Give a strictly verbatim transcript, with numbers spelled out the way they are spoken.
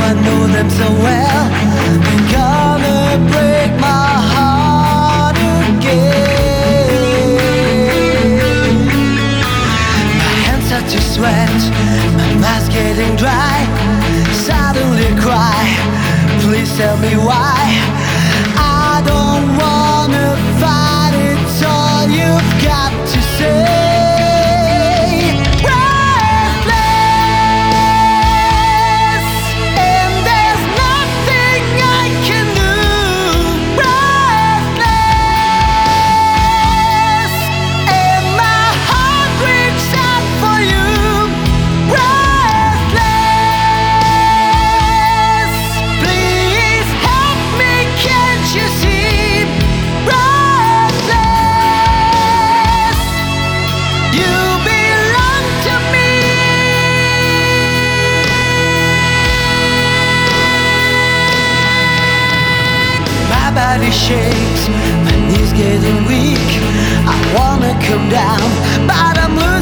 I know them so well. They're gonna break my heart again. My hands are to sweat, my mouth's getting dry. Suddenly cry, please tell me why. I don't wanna fight, it's all you've got to say. My body shakes, my knees getting weak. I wanna come down, but I'm losing.